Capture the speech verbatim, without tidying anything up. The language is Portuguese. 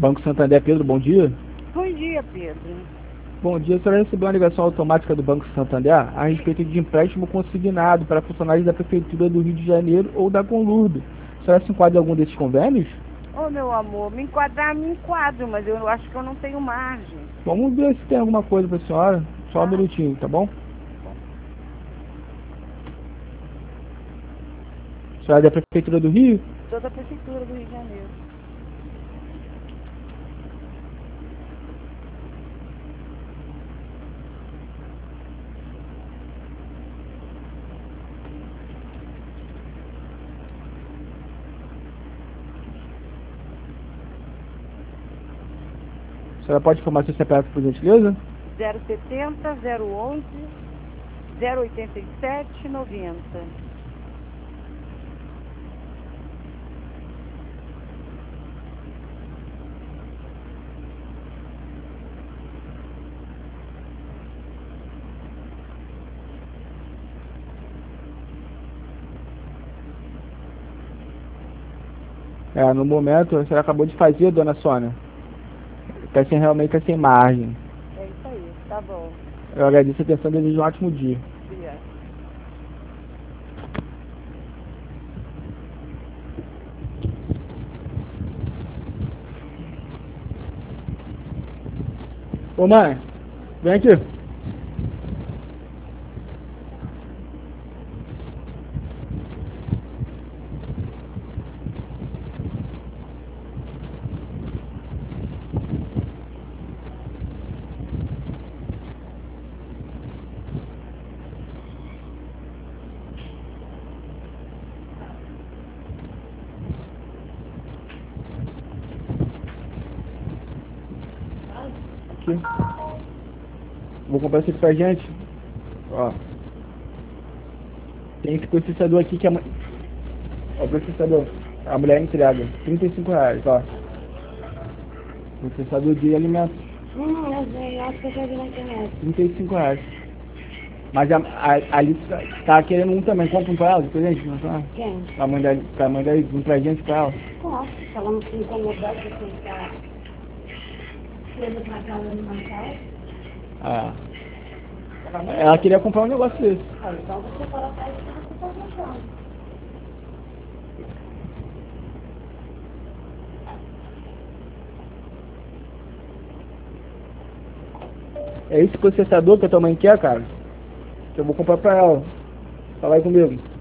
Banco Santander, Pedro, bom dia. Bom dia, Pedro. Bom dia, a senhora recebeu uma ligação automática do Banco Santander a respeito de empréstimo consignado para funcionários da Prefeitura do Rio de Janeiro ou da Conlurb. A senhora se enquadra em algum desses convênios? Ô, meu amor, me enquadrar, me enquadro, mas eu acho que eu não tenho margem. Vamos ver se tem alguma coisa para a senhora. Só um Ah. minutinho, tá bom? A senhora é da Prefeitura do Rio? Sou da Prefeitura do Rio de Janeiro. A senhora pode informar seu C P F, por gentileza? zero setenta, zero onze, zero oitenta e sete, noventa. É, no momento, a senhora acabou de fazer, dona Sônia. Tá sem, realmente tá sem margem. É isso aí, tá bom. Eu agradeço a atenção e desejo um ótimo dia. Obrigada. Ô mãe, vem aqui. Aqui. Vou comprar isso aqui pra gente. Ó. Tem esse processador aqui que a mãe... Ó, o processador. A mulher entrega. trinta e cinco reais, ó. Processador de alimento. Hum, eu sei, eu acho que eu já vi na internet. trinta e cinco reais. Mas a, a, a Alice tá, tá querendo um também. Compra um pra ela, de presente, não tá? Quem? Pra mãe da, pra mãe da um presente pra ela. Posso, se ela não se incomodar de aceitar coisas na casa do Natal. Ah. Ela queria comprar um negócio desse. Ah, então você colocar isso que você está comprando. É esse processador que a tua mãe quer, cara? Que eu vou comprar pra ela. Fala aí comigo.